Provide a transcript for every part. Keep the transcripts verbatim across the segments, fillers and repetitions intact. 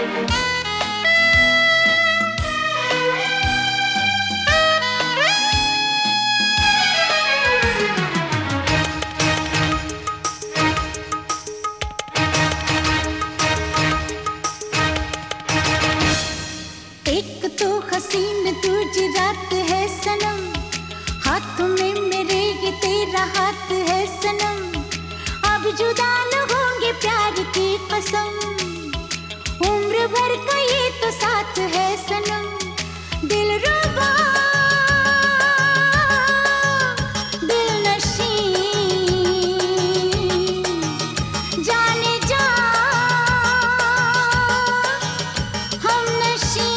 हसीन दूजी रात है सनम, हाथों में मेरे ये तेरा हाथ है सनम। अब जुदा न होंगे प्यार की कसम, उम्र भर का ये तो साथ है सनम। दिलरुबा दिलनशी जाने जा हमनशी।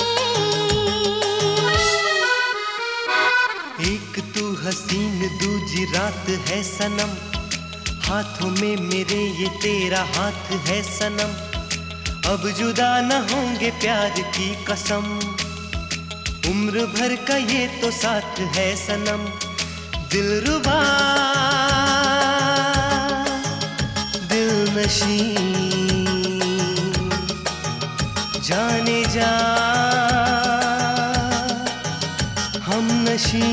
एक तू हसीन दूजी रात है सनम, हाथों में मेरे ये तेरा हाथ है सनम। अब जुदा न होंगे प्यार की कसम, उम्र भर का ये तो साथ है सनम। दिलरुबा दिलनशी जाने जा हमनशी।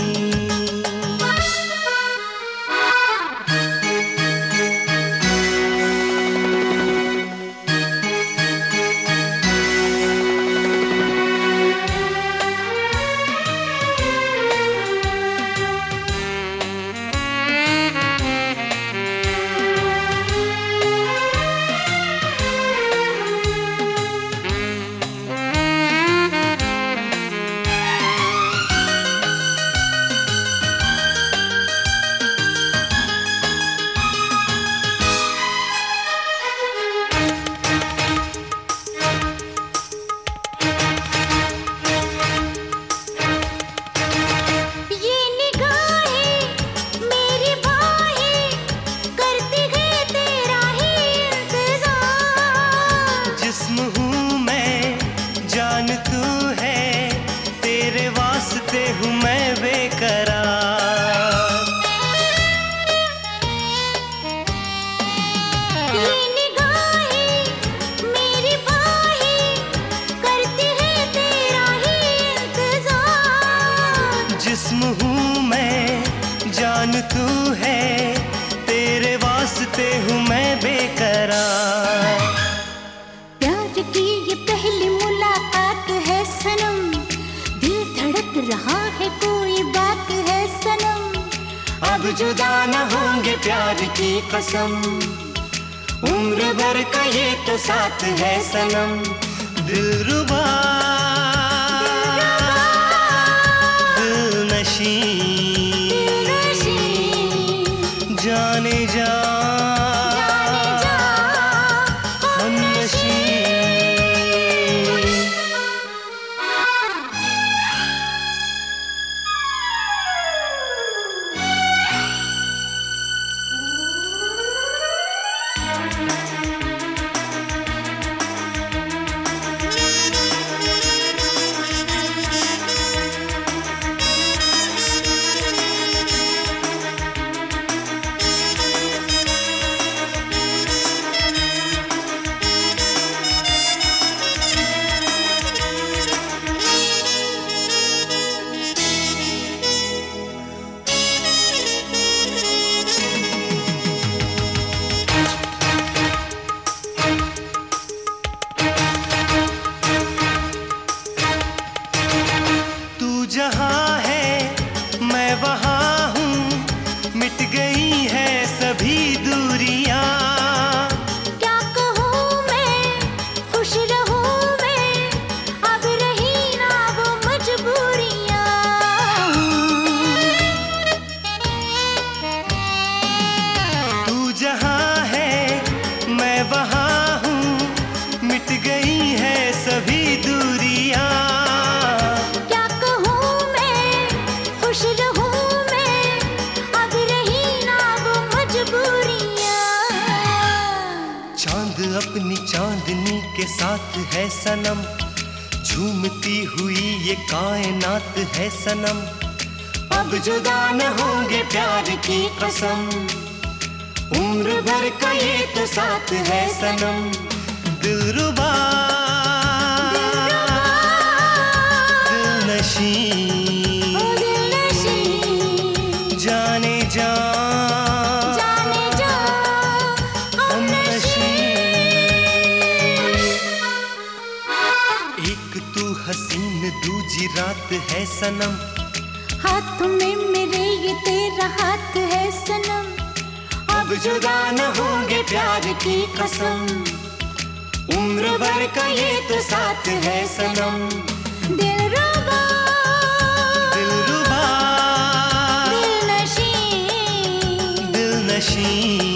जिस्म हूँ मैं जान तू है, तेरे वास्ते हूँ मैं बेकरार। ये निगाहें मेरी बाहें करती है तेरा ही इंतजार। जिस्म हूँ मैं जान तू है, तेरे वास्ते हूँ मैं बेकरार। की ये पहली मुलाकात है सनम, दिल धड़क रहा है कोई बात है सनम। अब जुदा न होंगे प्यार की कसम, उम्र भर का ये तो साथ है सनम। दिलरुबा दिलनशी जाने जा हमनशी। जहाँ है मैं वहाँ हूँ, मिट गई है सभी दूरियां। क्या कहूँ मैं खुश रहूँ मैं, अब रही ना वो मजबूरियां। तू जहाँ है मैं वहाँ हूँ, मिट गई है सभी दूरियां। खुश रहूं मैं, अब रही ना वो मजबूरियां। चांद अपनी चांदनी के साथ है सनम, झूमती हुई ये कायनात है सनम। अब जुदा न होंगे प्यार की कसम, उम्र भर का ये तो साथ है सनम। दिलरुबा दूजी रात है सनम। हाथ में मेरे ये तेरा हाथ है सनम। अब जुदा न होंगे प्यार की कसम, उम्र भर का ये तो साथ है सनम। दिलरुबा दिलरुबा दिलनशीं दिलनशीं